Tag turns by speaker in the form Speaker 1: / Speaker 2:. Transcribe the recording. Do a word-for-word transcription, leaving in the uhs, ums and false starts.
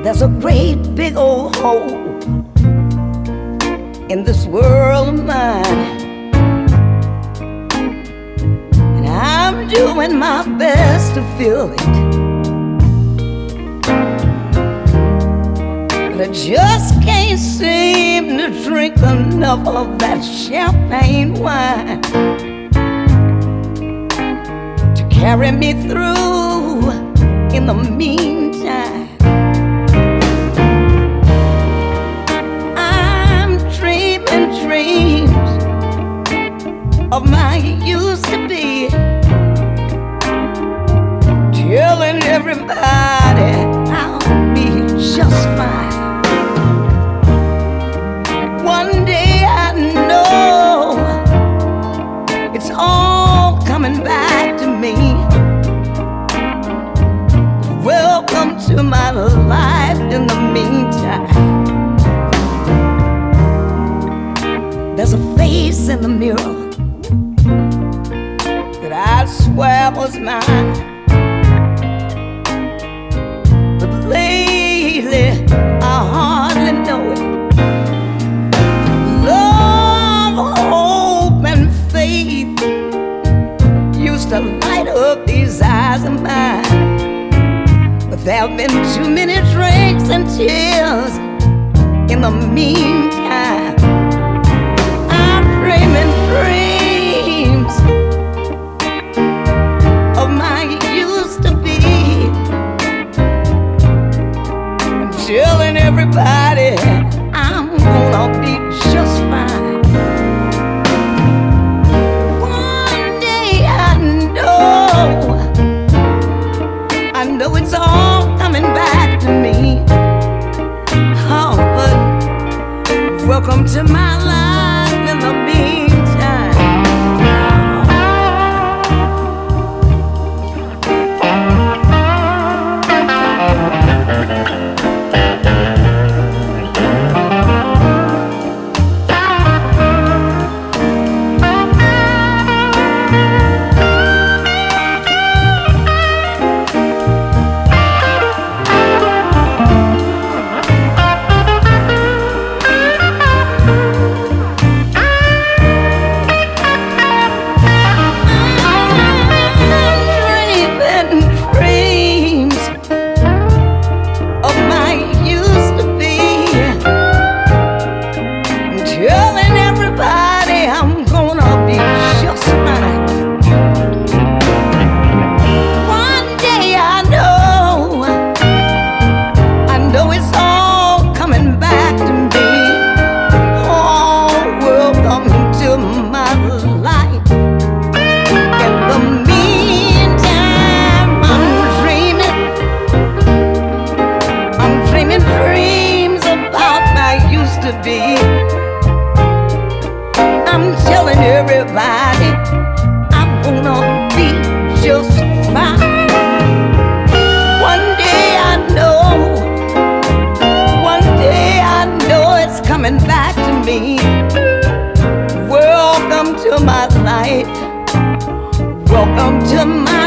Speaker 1: There's a great big old hole in this world of mine, and I'm doing my best to fill it, but I just can't seem to drink enough of that champagne wine to carry me through in the meantime. Dreams of my used to be, telling everybody I'll be just fine. One day I know it's all coming back to me. Welcome to my life in the meantime. There's a face in the mirror that I swear was mine, but lately I hardly know it. Love, hope, and faith used to light up these eyes of mine, but there have been too many drinks and tears in the meantime. Dreaming dreams of my used to be, and telling everybody I'm gonna be just fine. One day I know, I know it's all coming back to me. Oh, but welcome to my life in the meantime. I'm telling everybody I'm gonna be just fine. One day I know, one day I know it's coming back to me. Welcome to my life, welcome to my